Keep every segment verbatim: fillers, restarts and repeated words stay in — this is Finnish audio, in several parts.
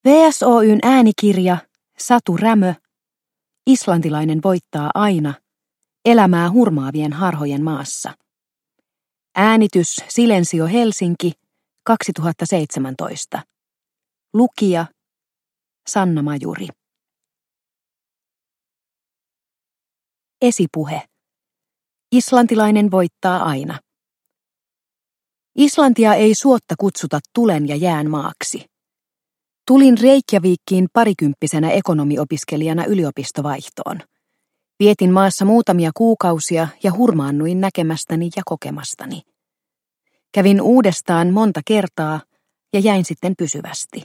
V S O:n äänikirja Satu Rämö, Islantilainen voittaa aina, elämää hurmaavien harhojen maassa. Äänitys Silensio Helsinki, kaksituhattaseitsemäntoista. Lukija Sanna Majuri. Esipuhe. Islantilainen voittaa aina. Islantia ei suotta kutsuta tulen ja jään maaksi. Tulin Reykjavikkiin parikymppisenä ekonomiopiskelijana yliopistovaihtoon. Vietin maassa muutamia kuukausia ja hurmaannuin näkemästäni ja kokemastani. Kävin uudestaan monta kertaa ja jäin sitten pysyvästi.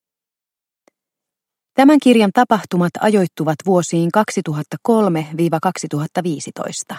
Tämän kirjan tapahtumat ajoittuvat vuosiin kaksituhattakolme kaksituhattaviisitoista.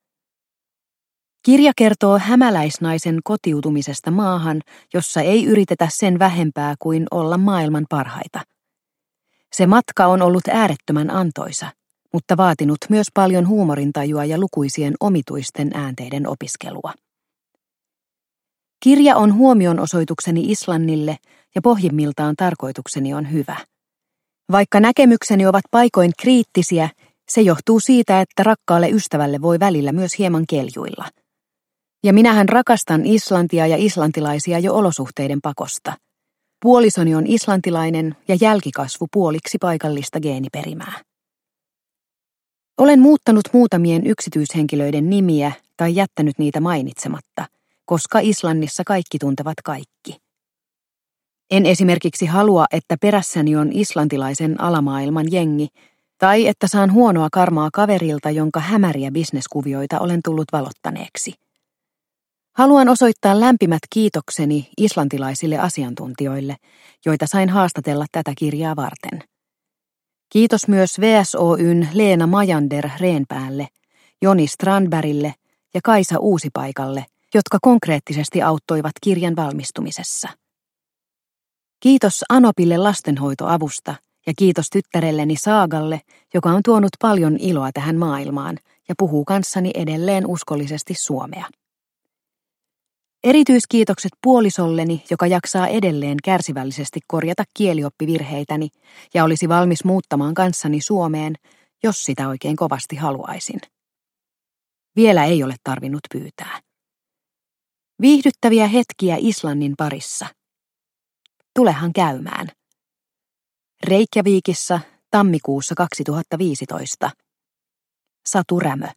Kirja kertoo hämäläisnaisen kotiutumisesta maahan, jossa ei yritetä sen vähempää kuin olla maailman parhaita. Se matka on ollut äärettömän antoisa, mutta vaatinut myös paljon huumorintajua ja lukuisien omituisten äänteiden opiskelua. Kirja on huomionosoitukseni Islannille ja pohjimmiltaan tarkoitukseni on hyvä. Vaikka näkemykseni ovat paikoin kriittisiä, se johtuu siitä, että rakkaalle ystävälle voi välillä myös hieman keljuilla. Ja minähän rakastan Islantia ja islantilaisia jo olosuhteiden pakosta. Puolisoni on islantilainen ja jälkikasvu puoliksi paikallista geeniperimää. Olen muuttanut muutamien yksityishenkilöiden nimiä tai jättänyt niitä mainitsematta, koska Islannissa kaikki tuntevat kaikki. En esimerkiksi halua, että perässäni on islantilaisen alamaailman jengi, tai että saan huonoa karmaa kaverilta, jonka hämäriä bisneskuvioita olen tullut valottaneeksi. Haluan osoittaa lämpimät kiitokseni islantilaisille asiantuntijoille, joita sain haastatella tätä kirjaa varten. Kiitos myös V S O:n Leena Majander Reenpäälle, Joni Strandbergille ja Kaisa Uusipaikalle, jotka konkreettisesti auttoivat kirjan valmistumisessa. Kiitos Anopille lastenhoitoavusta ja kiitos tyttärelleni Saagalle, joka on tuonut paljon iloa tähän maailmaan ja puhuu kanssani edelleen uskollisesti suomea. Erityiskiitokset puolisolleni, joka jaksaa edelleen kärsivällisesti korjata kielioppivirheitäni ja olisi valmis muuttamaan kanssani Suomeen, jos sitä oikein kovasti haluaisin. Vielä ei ole tarvinnut pyytää. Viihdyttäviä hetkiä Islannin parissa. Tulehan käymään. Reykjavikissa tammikuussa kaksituhattaviisitoista. Satu Rämö.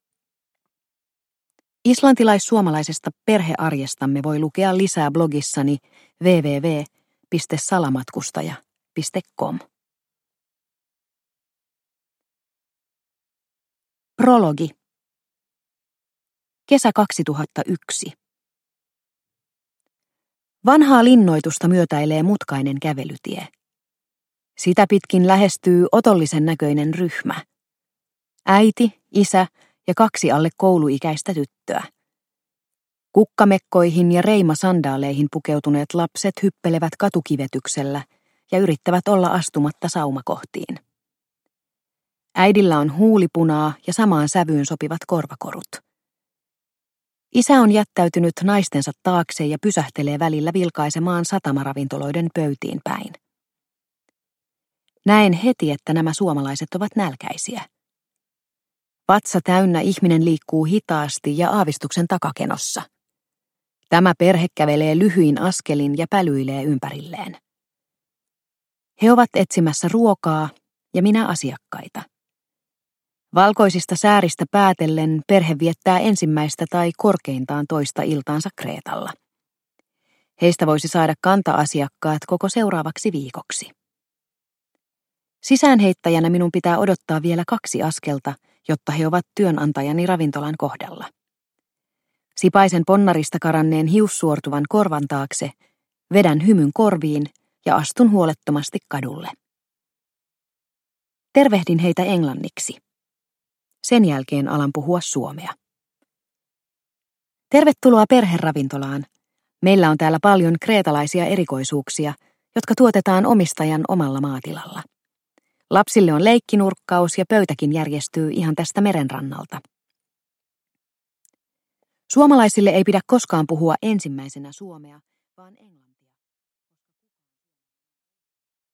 Islantilais-suomalaisesta perhearjestamme voi lukea lisää blogissani double-u double-u double-u piste salamatkustaja piste com. Prologi. Kesä kaksituhattayksi. Vanhaa linnoitusta myötäilee mutkainen kävelytie. Sitä pitkin lähestyy otollisen näköinen ryhmä. Äiti, isä ja kaksi alle kouluikäistä tyttöä. Kukkamekkoihin ja reimasandaaleihin pukeutuneet lapset hyppelevät katukivetyksellä ja yrittävät olla astumatta saumakohtiin. Äidillä on huulipunaa ja samaan sävyyn sopivat korvakorut. Isä on jättäytynyt naistensa taakse ja pysähtelee välillä vilkaisemaan satamaravintoloiden pöytiin päin. Näen heti, että nämä suomalaiset ovat nälkäisiä. Vatsa täynnä ihminen liikkuu hitaasti ja aavistuksen takakenossa. Tämä perhe kävelee lyhyin askelin ja pälyilee ympärilleen. He ovat etsimässä ruokaa ja minä asiakkaita. Valkoisista sääristä päätellen perhe viettää ensimmäistä tai korkeintaan toista iltaansa Kreetalla. Heistä voisi saada kanta-asiakkaat koko seuraavaksi viikoksi. Sisäänheittäjänä minun pitää odottaa vielä kaksi askelta, jotta he ovat työnantajani ravintolan kohdalla. Sipaisen ponnarista karanneen hiussuortuvan korvan taakse, vedän hymyn korviin ja astun huolettomasti kadulle. Tervehdin heitä englanniksi. Sen jälkeen alan puhua suomea. Tervetuloa perheravintolaan. Meillä on täällä paljon kreetalaisia erikoisuuksia, jotka tuotetaan omistajan omalla maatilalla. Lapsille on leikkinurkkaus ja pöytäkin järjestyy ihan tästä merenrannalta. Suomalaisille ei pidä koskaan puhua ensimmäisenä suomea, vaan englantia.